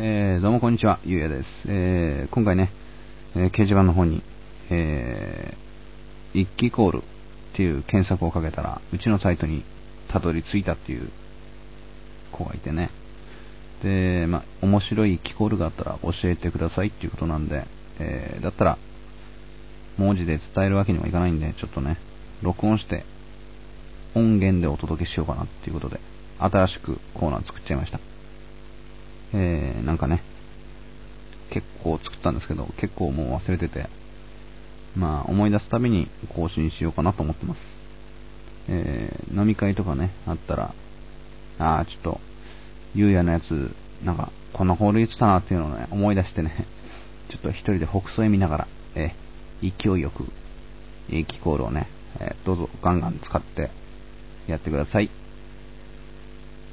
どうもこんにちは、ゆうやです。今回ね、掲示板の方に、一気コールっていう検索をかけたら、うちのサイトにたどり着いたっていう子がいてね。で、面白い一気コールがあったら教えてくださいっていうことなんで、だったら、文字で伝えるわけにもいかないんで、ちょっとね、録音して音源でお届けしようかなっていうことで、新しくコーナー作っちゃいました。なんかね、結構作ったんですけど、結構もう忘れてて、思い出すたびに更新しようかなと思ってます。飲み会とかね、あったら、ちょっと、ゆうやのやつ、なんか、こんなホール言ってたなっていうのをね、思い出してね、ちょっと一人で北斎見ながら、勢いよく、キコールをね、どうぞガンガン使ってやってください。